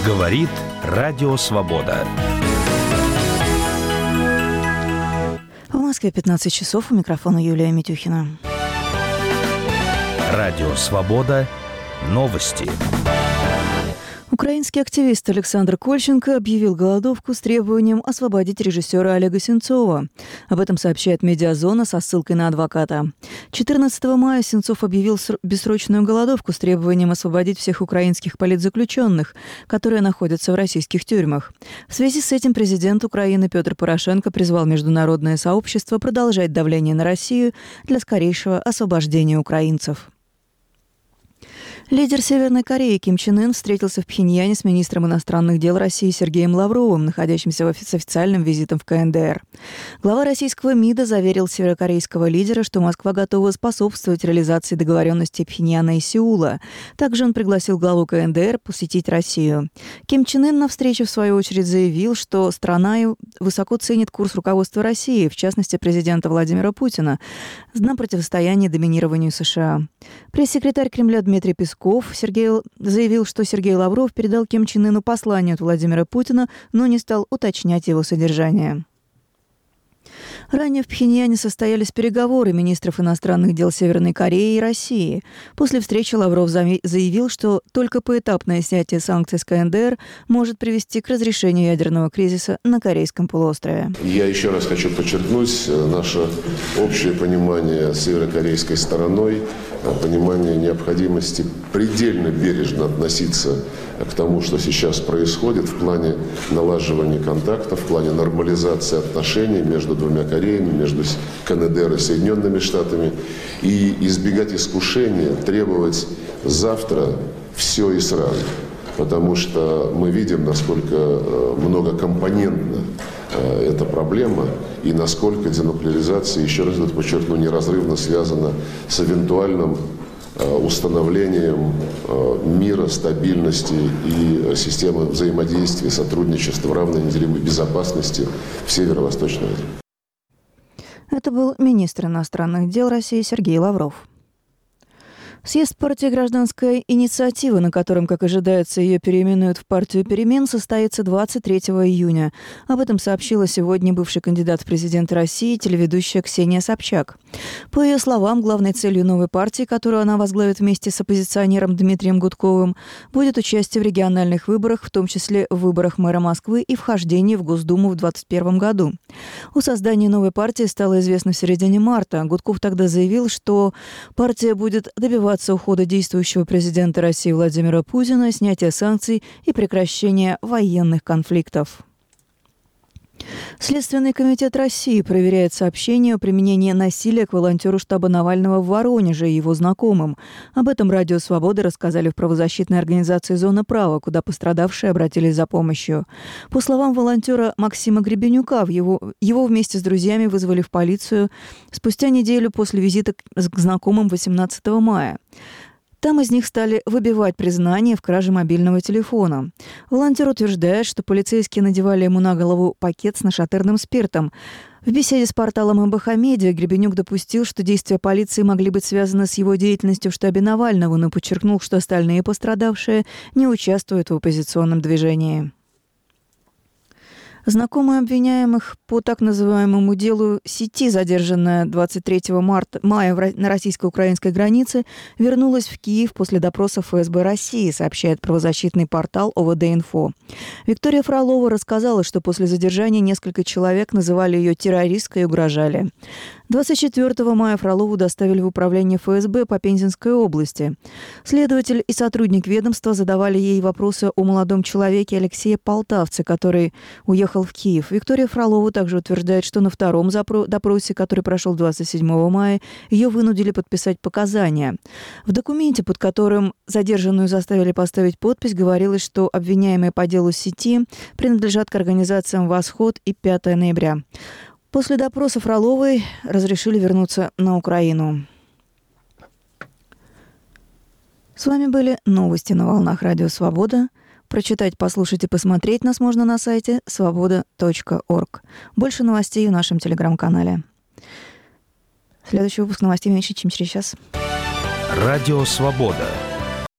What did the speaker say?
Говорит Радио Свобода. В Москве 15 часов. У микрофона Юлия Митюхина. Радио Свобода. Новости. Украинский активист Александр Кольченко объявил голодовку с требованием освободить режиссера Олега Сенцова. Об этом сообщает «Медиазона» со ссылкой на адвоката. 14 мая Сенцов объявил бессрочную голодовку с требованием освободить всех украинских политзаключенных, которые находятся в российских тюрьмах. В связи с этим президент Украины Петр Порошенко призвал международное сообщество продолжать давление на Россию для скорейшего освобождения украинцев. Лидер Северной Кореи Ким Чен Ын встретился в Пхеньяне с министром иностранных дел России Сергеем Лавровым, находящимся с официальным визитом в КНДР. Глава российского МИДа заверил северокорейского лидера, что Москва готова способствовать реализации договоренностей Пхеньяна и Сеула. Также он пригласил главу КНДР посетить Россию. Ким Чен Ын на встрече, в свою очередь, заявил, что страна высоко ценит курс руководства России, в частности, президента Владимира Путина, на противостояние доминированию США. Пресс-секретарь Кремля Дмитрий Песков заявил, что Сергей Лавров передал Ким Чен Ыну послание от Владимира Путина, но не стал уточнять его содержание. Ранее в Пхеньяне состоялись переговоры министров иностранных дел Северной Кореи и России. После встречи Лавров заявил, что только поэтапное снятие санкций с КНДР может привести к разрешению ядерного кризиса на Корейском полуострове. Я еще раз хочу подчеркнуть наше общее понимание с северокорейской стороной, понимание необходимости предельно бережно относиться к тому, что сейчас происходит в плане налаживания контактов, в плане нормализации отношений между двумя Кореями, между КНДР и Соединенными Штатами, и избегать искушения требовать завтра все и сразу. Потому что мы видим, насколько многокомпонентна эта проблема и насколько денуклеаризация, еще раз это подчеркну, неразрывно связана с эвентуальным установлением мира, стабильности и системы взаимодействия, сотрудничества в равной неделимой безопасности в Северо-Восточной Азии. Это был министр иностранных дел России Сергей Лавров. Съезд партии «Гражданская инициатива», на котором, как ожидается, ее переименуют в партию «Перемен», состоится 23 июня. Об этом сообщила сегодня бывший кандидат в президенты России, телеведущая Ксения Собчак. По ее словам, главной целью новой партии, которую она возглавит вместе с оппозиционером Дмитрием Гудковым, будет участие в региональных выборах, в том числе в выборах мэра Москвы и вхождении в Госдуму в 2021 году. О создании новой партии стало известно в середине марта. Гудков тогда заявил, что партия будет добиваться ухода действующего президента России Владимира Путина, снятия санкций и прекращения военных конфликтов. Следственный комитет России проверяет сообщения о применении насилия к волонтеру штаба Навального в Воронеже и его знакомым. Об этом Радио Свободы рассказали в правозащитной организации «Зона права», куда пострадавшие обратились за помощью. По словам волонтера Максима Гребенюка, его вместе с друзьями вызвали в полицию спустя неделю после визита к знакомым 18 мая. Там из них стали выбивать признание в краже мобильного телефона. Волонтер утверждает, что полицейские надевали ему на голову пакет с нашатырным спиртом. В беседе с порталом МБХ Медиа Гребенюк допустил, что действия полиции могли быть связаны с его деятельностью в штабе Навального, но подчеркнул, что остальные пострадавшие не участвуют в оппозиционном движении. Знакомая обвиняемых по так называемому делу сети, задержанная 23 мая на российско-украинской границе, вернулась в Киев после допроса ФСБ России, сообщает правозащитный портал ОВД-Инфо. Виктория Фролова рассказала, что после задержания несколько человек называли ее террористкой и угрожали. 24 мая Фролову доставили в управление ФСБ по Пензенской области. Следователь и сотрудник ведомства задавали ей вопросы о молодом человеке Алексее Полтавце, который уехал в Киев. Виктория Фролова также утверждает, что на втором допросе, который прошел 27 мая, ее вынудили подписать показания. В документе, под которым задержанную заставили поставить подпись, говорилось, что обвиняемые по делу сети принадлежат к организациям «Восход» и «5 ноября». После допроса Фроловой разрешили вернуться на Украину. С вами были новости на волнах Радио Свобода. Прочитать, послушать и посмотреть нас можно на сайте svoboda.org. Больше новостей в нашем телеграм-канале. Следующий выпуск новостей меньше, чем через час. Радио Свобода.